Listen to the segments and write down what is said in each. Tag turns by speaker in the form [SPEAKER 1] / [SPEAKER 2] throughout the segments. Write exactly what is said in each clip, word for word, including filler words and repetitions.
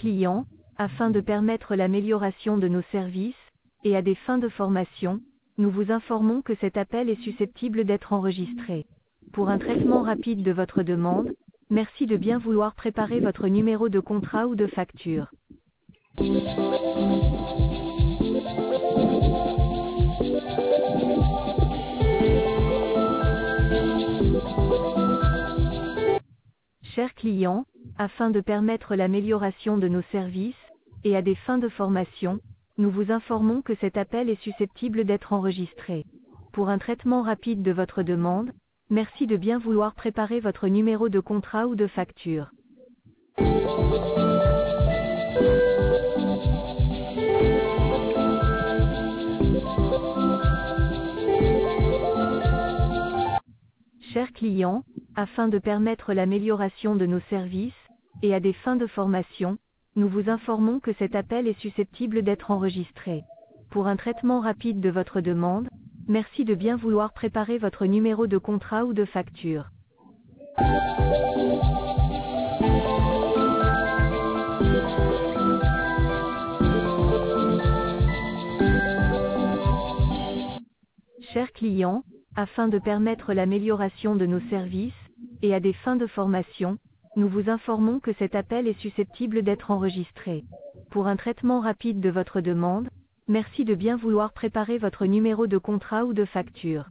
[SPEAKER 1] clients, afin de permettre l'amélioration de nos services, et à des fins de formation, nous vous informons que cet appel est susceptible d'être enregistré. Pour un traitement rapide de votre demande, merci de bien vouloir préparer votre numéro de contrat ou de facture. Chers clients, afin de permettre l'amélioration de nos services, et à des fins de formation, nous vous informons que cet appel est susceptible d'être enregistré. Pour un traitement rapide de votre demande, merci de bien vouloir préparer votre numéro de contrat ou de facture. Chers clients, afin de permettre l'amélioration de nos services, et à des fins de formation, nous vous informons que cet appel est susceptible d'être enregistré. Pour un traitement rapide de votre demande, merci de bien vouloir préparer votre numéro de contrat ou de facture. Chers clients, afin de permettre l'amélioration de nos services, et à des fins de formation, nous vous informons que cet appel est susceptible d'être enregistré. Pour un traitement rapide de votre demande, merci de bien vouloir préparer votre numéro de contrat ou de facture.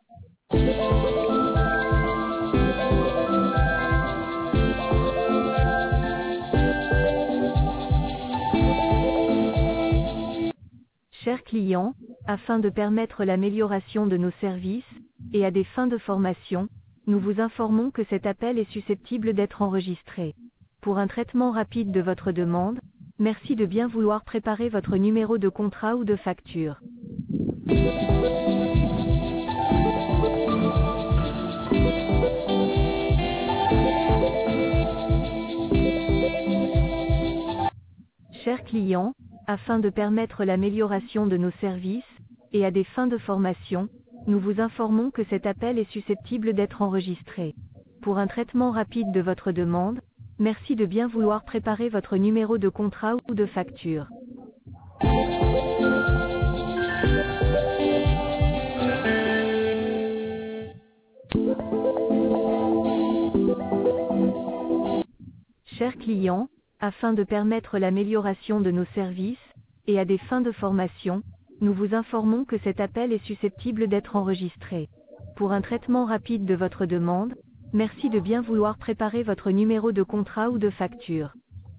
[SPEAKER 1] Chers clients, afin de permettre l'amélioration de nos services, et à des fins de formation, nous vous informons que cet appel est susceptible d'être enregistré. Pour un traitement rapide de votre demande, merci de bien vouloir préparer votre numéro de contrat ou de facture. Chers clients, afin de permettre l'amélioration de nos services, et à des fins de formation, nous vous informons que cet appel est susceptible d'être enregistré. Pour un traitement rapide de votre demande, merci de bien vouloir préparer votre numéro de contrat ou de facture. Chers clients, afin de permettre l'amélioration de nos services, et à des fins de formation, nous vous informons que cet appel est susceptible d'être enregistré. Pour un traitement rapide de votre demande, merci de bien vouloir préparer votre numéro de contrat ou de facture.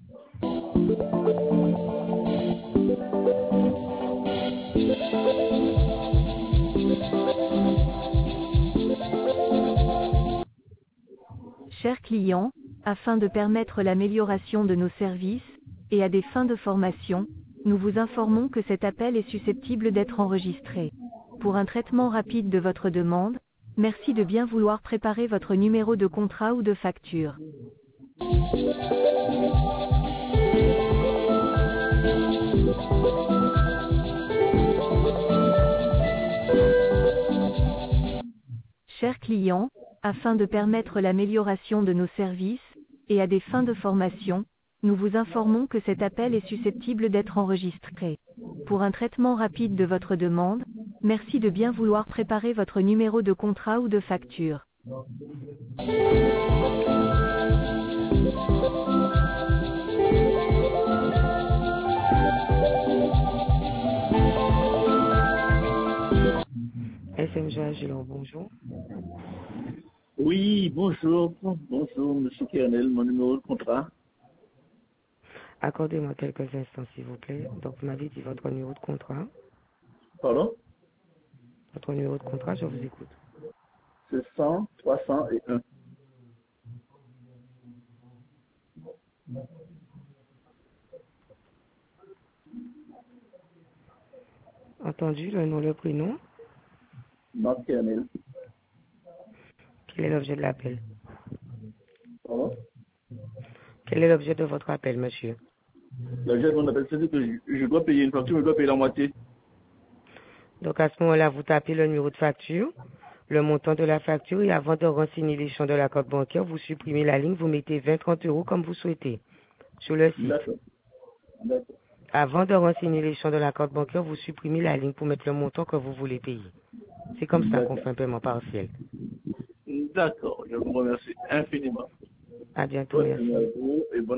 [SPEAKER 1] Chers clients, afin de permettre l'amélioration de nos services, et à des fins de formation, nous vous informons que cet appel est susceptible d'être enregistré. Pour un traitement rapide de votre demande, merci de bien vouloir préparer votre numéro de contrat ou de facture. Chers clients, afin de permettre l'amélioration de nos services, et à des fins de formation, nous vous informons que cet appel est susceptible d'être enregistré. Pour un traitement rapide de votre demande, merci de bien vouloir préparer votre numéro de contrat ou de facture.
[SPEAKER 2] S M J Agilon, bonjour.
[SPEAKER 3] Oui, bonjour. Bonjour, Monsieur Kernel, mon numéro de contrat.
[SPEAKER 2] Accordez-moi quelques instants, s'il vous plaît. Donc, vous m'avez dit votre numéro de contrat.
[SPEAKER 3] Pardon?
[SPEAKER 2] Votre numéro de contrat, je vous écoute.
[SPEAKER 3] C'est cent, trois cent un.
[SPEAKER 2] Entendu, le nom, le prénom.
[SPEAKER 3] Marc Kernel.
[SPEAKER 2] Quel est l'objet de l'appel?
[SPEAKER 3] Pardon?
[SPEAKER 2] Quel est l'objet de votre appel, monsieur?
[SPEAKER 3] L'objet de mon appel, c'est que je, je dois payer une facture, mais je dois payer la moitié.
[SPEAKER 2] Donc, à ce moment-là, vous tapez le numéro de facture, le montant de la facture, et avant de renseigner les champs de la carte bancaire, vous supprimez la ligne, vous mettez vingt à trente euros comme vous souhaitez sur le site.
[SPEAKER 3] D'accord. D'accord.
[SPEAKER 2] Avant de renseigner les champs de la carte bancaire, vous supprimez la ligne pour mettre le montant que vous voulez payer. C'est comme ça qu'on
[SPEAKER 3] D'accord.
[SPEAKER 2] fait un paiement partiel.
[SPEAKER 3] D'accord, je vous remercie infiniment.
[SPEAKER 2] À bientôt,
[SPEAKER 3] Bonne
[SPEAKER 2] merci.
[SPEAKER 3] journée à vous et bonne